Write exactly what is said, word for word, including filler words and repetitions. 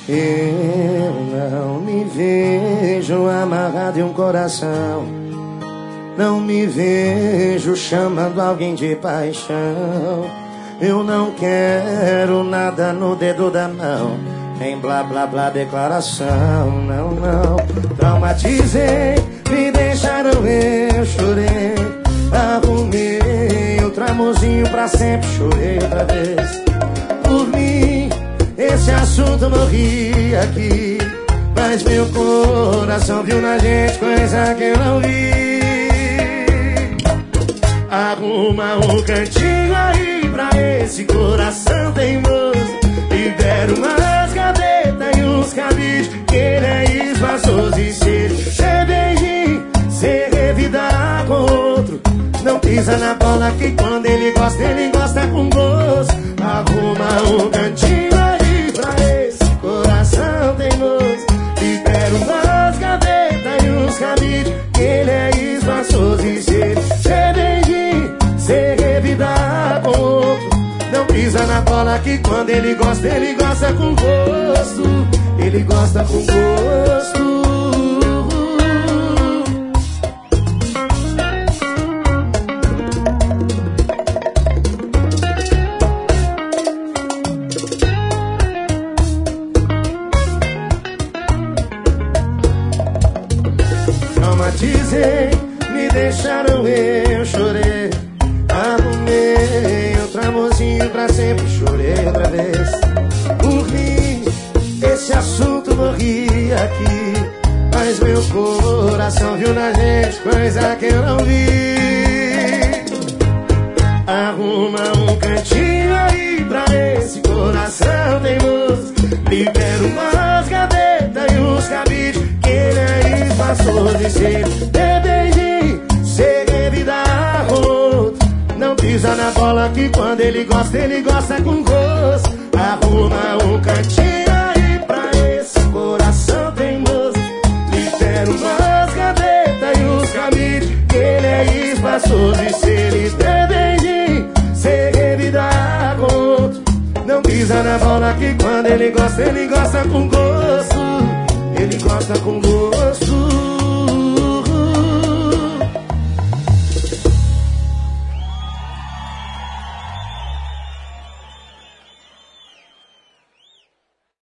Eu não me vejo amarrado em um coração. Não me vejo chamando alguém de paixão. Eu não quero nada no dedo da mão, nem blá blá blá declaração. Não, não. Traumatizei, me deixaram, eu chorei. Arrumei outro amorzinho pra sempre, chorei outra vez. Por mim, esse assunto morri aqui, mas meu coração viu na gente coisa que eu não vi. Arruma um cantinho aí pra esse coração teimoso. Libera umas gavetas e uns cabides, que ele é espaçoso. E se ele ser beijinho, se revidar com outro, não pisa na bola que quando ele gosta, ele gosta com gosto. Arruma um cantinho aí pra esse coração teimoso. Libera umas gavetas e uns cabides, que ele é espaçoso. E se ele ser beijinho, se revidar com outro, não pisa na bola que quando ele gosta, ele gosta com gosto. Ele gosta com gosto. Traumatizei, me deixaram, eu chorei. Arrumei outro amorzinho pra sempre, chorei outra vez. Por mim, esse assunto morri aqui, mas meu coração viu na gente coisa que eu não vi. Arruma um cantinho aí pra esse coração teimoso. Libera umas gavetas e uns cabides, que ele é espaçoso. E se ele der beijinho, se revidar com outro, não pisa na bola que quando ele gosta, ele gosta com gosto. Arruma um cantinho aí pra esse coração teimoso. Libera umas gavetas e uns cabides, que ele é espaçoso. E se ele der beijinho, se revidar com outro, não pisa na bola que quando ele gosta, ele gosta com gosto. Ele gosta com gosto.